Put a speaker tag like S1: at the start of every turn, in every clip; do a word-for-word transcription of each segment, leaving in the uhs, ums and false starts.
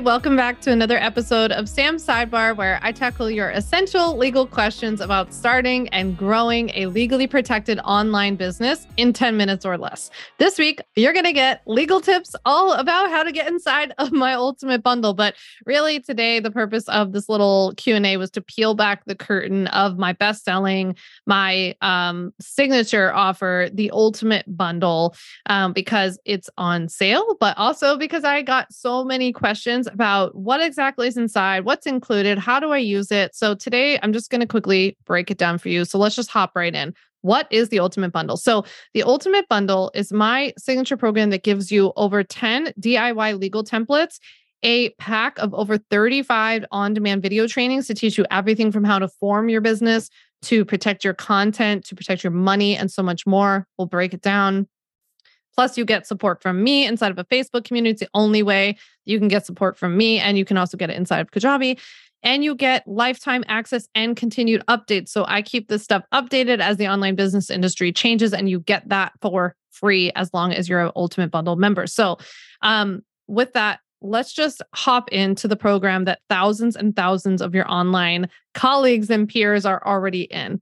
S1: welcome back to another episode of Sam's Sidebar, where I tackle your essential legal questions about starting and growing a legally protected online business in ten minutes or less. This week, you're going to get legal tips all about how to get inside of my ultimate bundle. But really today, the purpose of this little Q and A was to peel back the curtain of my best-selling, my um, signature offer, the ultimate bundle, um, because it's on sale, but also because I got so many questions about what exactly is inside, what's included, how do I use it? So today I'm just going to quickly break it down for you. So let's just hop right in. What is the Ultimate Bundle? So the Ultimate Bundle is my signature program that gives you over ten D I Y legal templates, a pack of over thirty-five on-demand video trainings to teach you everything from how to form your business, to protect your content, to protect your money, and so much more. We'll break it down. Plus, you get support from me inside of a Facebook community. It's the only way you can get support from me. And you can also get it inside of Kajabi. And you get lifetime access and continued updates. So I keep this stuff updated as the online business industry changes, and you get that for free as long as you're an Ultimate Bundle member. So um, with that, let's just hop into the program that thousands and thousands of your online colleagues and peers are already in.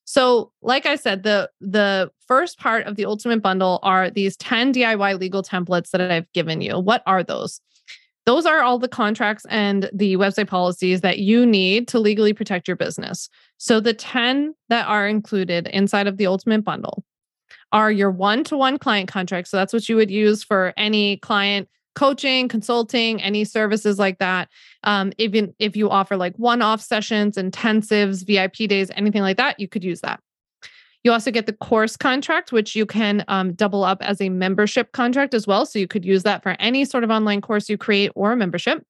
S1: So like I said, the, the first part of the Ultimate Bundle are these ten D I Y legal templates that I've given you. What are those? Those are all the contracts and the website policies that you need to legally protect your business. So the ten that are included inside of the Ultimate Bundle are your one-to-one client contracts. So that's what you would use for any client coaching, consulting, any services like that. Um, even if you offer like one-off sessions, intensives, V I P days, anything like that, you could use that. You also get the course contract, which you can um, double up as a membership contract as well. So you could use that for any sort of online course you create or a membership.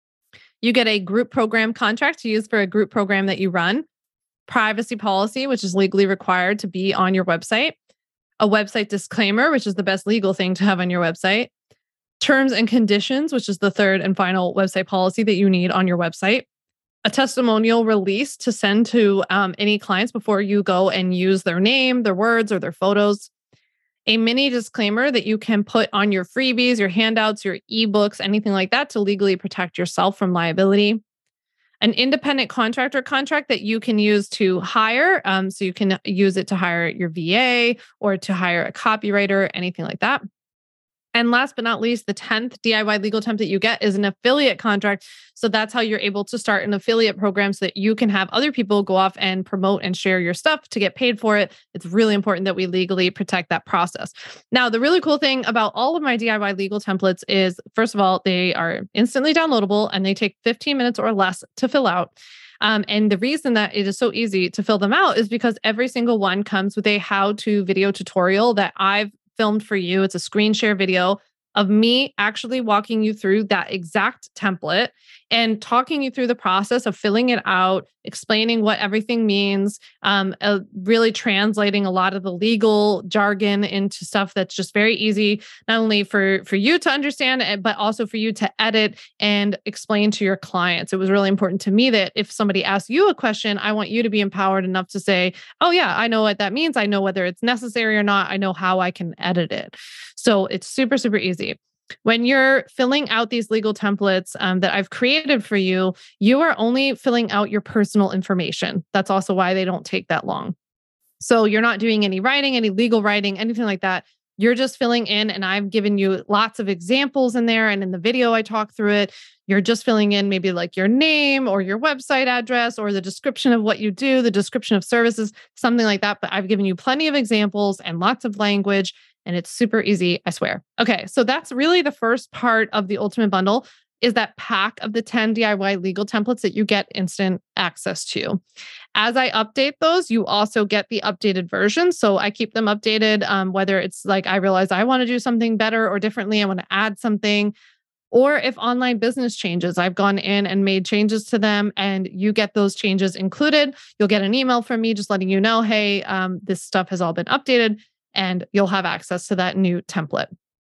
S1: You get a group program contract to use for a group program that you run. Privacy policy, which is legally required to be on your website. A website disclaimer, which is the best legal thing to have on your website. Terms and conditions, which is the third and final website policy that you need on your website. A testimonial release to send to um, any clients before you go and use their name, their words, or their photos. A mini disclaimer that you can put on your freebies, your handouts, your ebooks, anything like that to legally protect yourself from liability. An independent contractor contract that you can use to hire. Um, so you can use it to hire your V A or to hire a copywriter, anything like that. And last but not least, the tenth D I Y legal template you get is an affiliate contract. So that's how you're able to start an affiliate program so that you can have other people go off and promote and share your stuff to get paid for it. It's really important that we legally protect that process. Now, the really cool thing about all of my D I Y legal templates is, first of all, they are instantly downloadable and they take fifteen minutes or less to fill out. Um, and the reason that it is so easy to fill them out is because every single one comes with a how-to video tutorial that I've filmed for you. It's a screen share video of me actually walking you through that exact template and talking you through the process of filling it out, explaining what everything means, um, uh, really translating a lot of the legal jargon into stuff that's just very easy, not only for, for you to understand, but also for you to edit and explain to your clients. It was really important to me that if somebody asks you a question, I want you to be empowered enough to say, oh yeah, I know what that means. I know whether it's necessary or not. I know how I can edit it. So it's super, super easy. When you're filling out these legal templates um, that I've created for you, you are only filling out your personal information. That's also why they don't take that long. So you're not doing any writing, any legal writing, anything like that. You're just filling in, and I've given you lots of examples in there. And in the video, I talk through it. You're just filling in maybe like your name or your website address or the description of what you do, the description of services, something like that. But I've given you plenty of examples and lots of language. And it's super easy, I swear. Okay, so that's really the first part of the Ultimate Bundle, is that pack of the ten D I Y legal templates that you get instant access to. As I update those, you also get the updated version. So I keep them updated, um, whether it's like I realize I want to do something better or differently, I want to add something. Or if online business changes, I've gone in and made changes to them, and you get those changes included. You'll get an email from me just letting you know, hey, um, this stuff has all been updated, and you'll have access to that new template.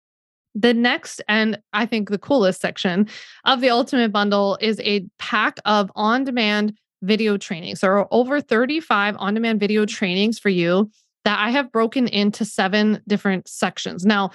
S1: The next, and I think the coolest section of the Ultimate Bundle, is a pack of on-demand video trainings. There are over thirty-five on-demand video trainings for you that I have broken into seven different sections. Now,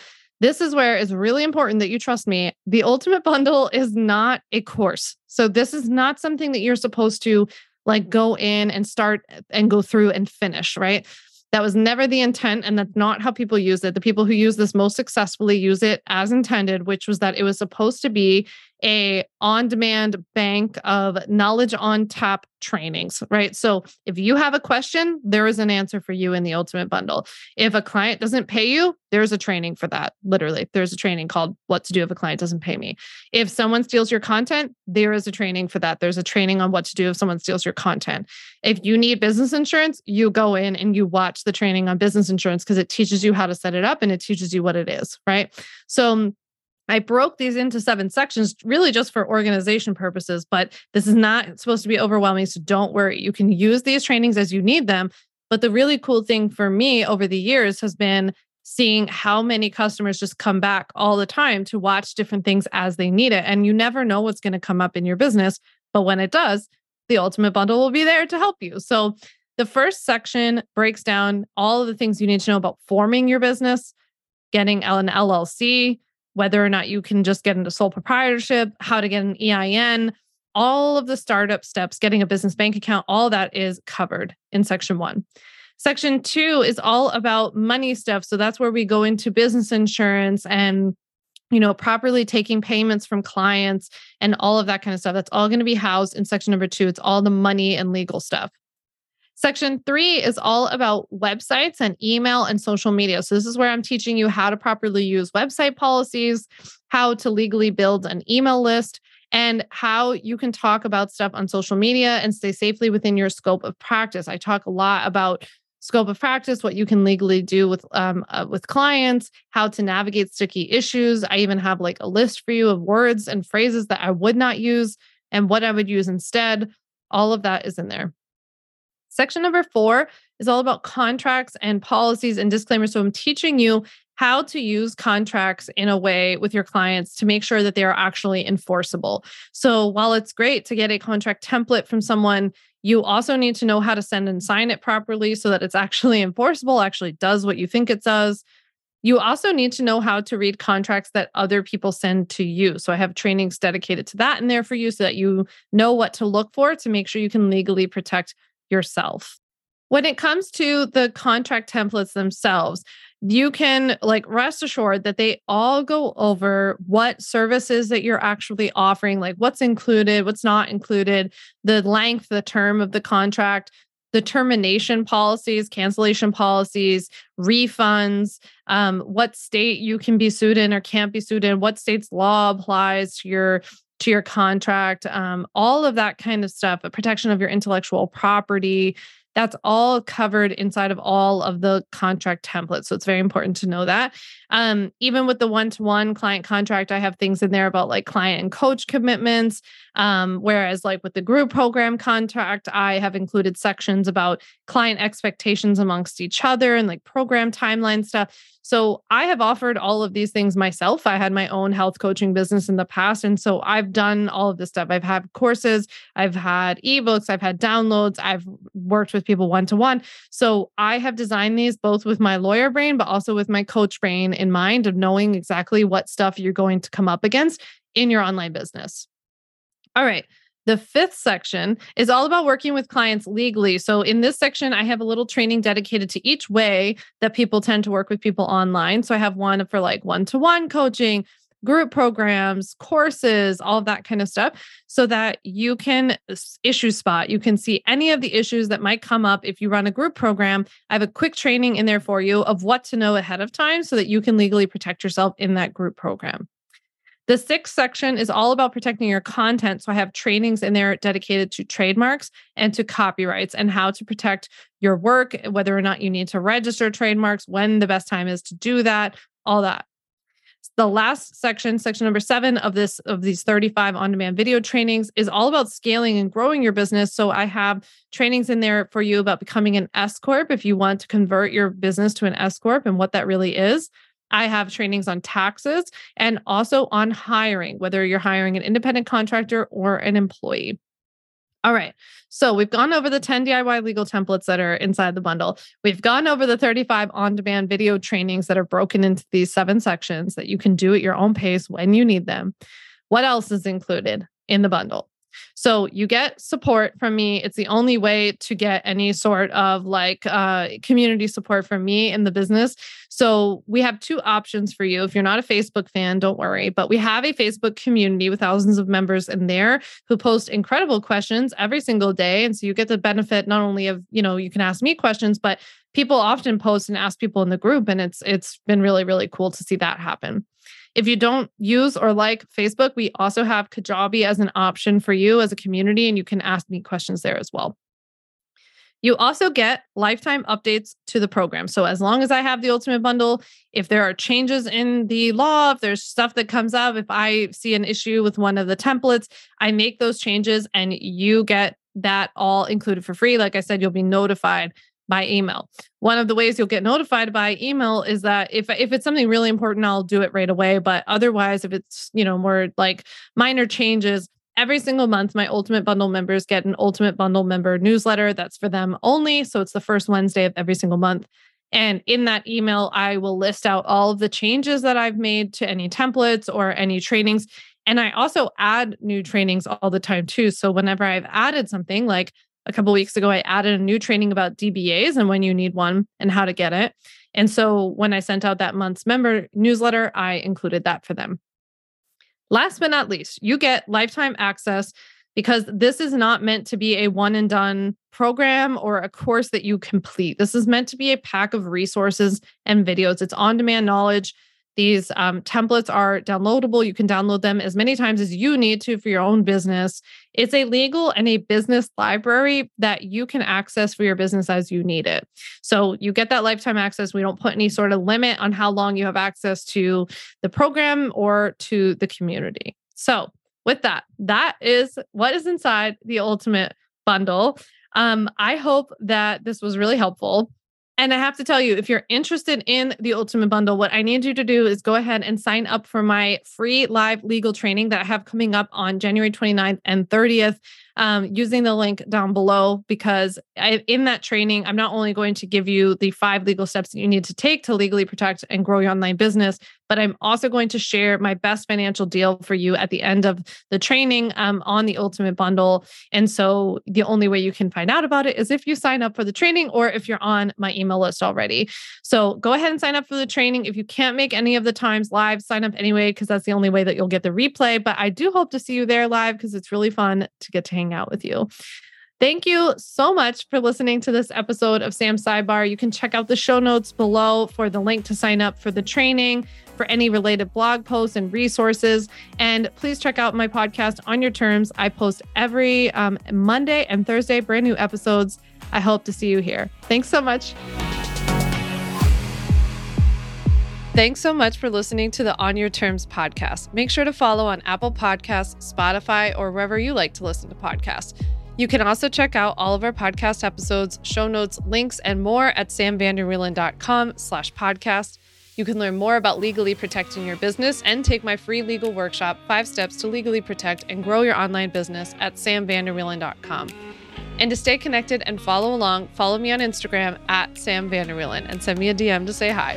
S1: This is where it's really important that you trust me. The Ultimate Bundle is not a course. So this is not something that you're supposed to like go in and start and go through and finish, right? That was never the intent, and that's not how people use it. The people who use this most successfully use it as intended, which was that it was supposed to be a on-demand bank of knowledge on tap trainings, right? So if you have a question, there is an answer for you in the Ultimate Bundle. If a client doesn't pay you, there's a training for that. Literally, there's a training called What to Do If a Client Doesn't Pay Me. If someone steals your content, there is a training for that. There's a training on what to do if someone steals your content. If you need business insurance, you go in and you watch the training on business insurance because it teaches you how to set it up and it teaches you what it is, right? So I broke these into seven sections really just for organization purposes, but this is not supposed to be overwhelming. So don't worry. You can use these trainings as you need them. But the really cool thing for me over the years has been seeing how many customers just come back all the time to watch different things as they need it. And you never know what's going to come up in your business. But when it does, the Ultimate Bundle will be there to help you. So the first section breaks down all of the things you need to know about forming your business, getting an L L C, whether or not you can just get into sole proprietorship, how to get an E I N, all of the startup steps, getting a business bank account, all that is covered in section one. Section two is all about money stuff. So that's where we go into business insurance and, you know, properly taking payments from clients and all of that kind of stuff. That's all going to be housed in section number two. It's all the money and legal stuff. Section three is all about websites and email and social media. So this is where I'm teaching you how to properly use website policies, how to legally build an email list, and how you can talk about stuff on social media and stay safely within your scope of practice. I talk a lot about scope of practice, what you can legally do with um, uh, with clients, how to navigate sticky issues. I even have like a list for you of words and phrases that I would not use and what I would use instead. All of that is in there. Section number four is all about contracts and policies and disclaimers. So I'm teaching you how to use contracts in a way with your clients to make sure that they are actually enforceable. So while it's great to get a contract template from someone, you also need to know how to send and sign it properly so that it's actually enforceable, actually does what you think it does. You also need to know how to read contracts that other people send to you. So I have trainings dedicated to that in there for you so that you know what to look for to make sure you can legally protect yourself. When it comes to the contract templates themselves, you can like rest assured that they all go over what services that you're actually offering, like what's included, what's not included, the length, the term of the contract, the termination policies, cancellation policies, refunds, um, what state you can be sued in or can't be sued in, what state's law applies to your to your contract, um, all of that kind of stuff, a protection of your intellectual property. That's all covered inside of all of the contract templates. So it's very important to know that. Um, even with the one-to-one client contract, I have things in there about like client and coach commitments. Um, whereas like with the group program contract, I have included sections about client expectations amongst each other and like program timeline stuff. So I have offered all of these things myself. I had my own health coaching business in the past. And so I've done all of this stuff. I've had courses, I've had ebooks, I've had downloads, I've worked with people one-to-one. So I have designed these both with my lawyer brain, but also with my coach brain in mind of knowing exactly what stuff you're going to come up against in your online business. All right. The fifth section is all about working with clients legally. So in this section, I have a little training dedicated to each way that people tend to work with people online. So I have one for like one-to-one coaching, group programs, courses, all of that kind of stuff, so that you can issue spot. You can see any of the issues that might come up if you run a group program. I have a quick training in there for you of what to know ahead of time so that you can legally protect yourself in that group program. The sixth section is all about protecting your content. So I have trainings in there dedicated to trademarks and to copyrights and how to protect your work, whether or not you need to register trademarks, when the best time is to do that, all that. The last section, section number seven of this of these thirty-five on-demand video trainings is all about scaling and growing your business. So I have trainings in there for you about becoming an S Corp if you want to convert your business to an S Corp and what that really is. I have trainings on taxes and also on hiring, whether you're hiring an independent contractor or an employee. All right. So we've gone over the ten D I Y legal templates that are inside the bundle. We've gone over the thirty-five on-demand video trainings that are broken into these seven sections that you can do at your own pace when you need them. What else is included in the bundle? So you get support from me. It's the only way to get any sort of like uh, community support from me in the business. So we have two options for you. If you're not a Facebook fan, don't worry, but we have a Facebook community with thousands of members in there who post incredible questions every single day. And so you get the benefit not only of, you know, you can ask me questions, but people often post and ask people in the group. And it's it's been really, really cool to see that happen. If you don't use or like Facebook, we also have Kajabi as an option for you as a community, and you can ask me questions there as well. You also get lifetime updates to the program. So as long as I have the Ultimate Bundle, if there are changes in the law, if there's stuff that comes up, if I see an issue with one of the templates, I make those changes and you get that all included for free. Like I said, you'll be notified by email. One of the ways you'll get notified by email is that if if it's something really important, I'll do it right away. But otherwise, if it's, you know, more like minor changes, every single month, my Ultimate Bundle members get an Ultimate Bundle member newsletter that's for them only. So it's the first Wednesday of every single month. And in that email, I will list out all of the changes that I've made to any templates or any trainings. And I also add new trainings all the time too. So whenever I've added something, like a couple of weeks ago, I added a new training about D B As and when you need one and how to get it. And so when I sent out that month's member newsletter, I included that for them. Last but not least, you get lifetime access because this is not meant to be a one and done program or a course that you complete. This is meant to be a pack of resources and videos. It's on-demand knowledge. These um, templates are downloadable. You can download them as many times as you need to for your own business. It's a legal and a business library that you can access for your business as you need it. So you get that lifetime access. We don't put any sort of limit on how long you have access to the program or to the community. So with that, that is what is inside the Ultimate Bundle. Um, I hope that this was really helpful. And I have to tell you, if you're interested in the Ultimate Bundle, what I need you to do is go ahead and sign up for my free live legal training that I have coming up on January twenty-ninth and thirtieth. Um, using the link down below, because I, in that training, I'm not only going to give you the five legal steps that you need to take to legally protect and grow your online business, but I'm also going to share my best financial deal for you at the end of the training um, on the Ultimate Bundle. And so the only way you can find out about it is if you sign up for the training or if you're on my email list already. So go ahead and sign up for the training. If you can't make any of the times live, sign up anyway, because that's the only way that you'll get the replay. But I do hope to see you there live because it's really fun to get to hang out with you. Thank you so much for listening to this episode of Sam's Sidebar. You can check out the show notes below for the link to sign up for the training, for any related blog posts and resources. And please check out my podcast, On Your Terms. I post every um, Monday and Thursday, brand new episodes. I hope to see you here. Thanks so much. Thanks so much for listening to the On Your Terms podcast. Make sure to follow on Apple Podcasts, Spotify, or wherever you like to listen to podcasts. You can also check out all of our podcast episodes, show notes, links, and more at samvanderwielen.com slash podcast. You can learn more about legally protecting your business and take my free legal workshop, Five Steps to Legally Protect and Grow Your Online Business at sam vander wielen dot com. And to stay connected and follow along, follow me on Instagram at sam vander wielen and send me a D M to say hi.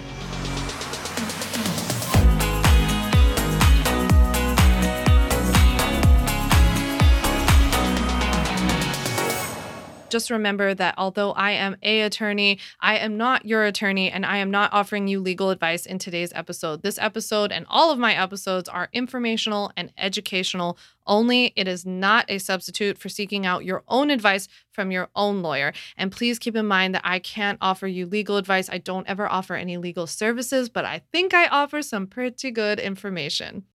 S1: Just remember that although I am a attorney, I am not your attorney, and I am not offering you legal advice in today's episode. This episode and all of my episodes are informational and educational only. It is not a substitute for seeking out your own advice from your own lawyer. And please keep in mind that I can't offer you legal advice. I don't ever offer any legal services, but I think I offer some pretty good information.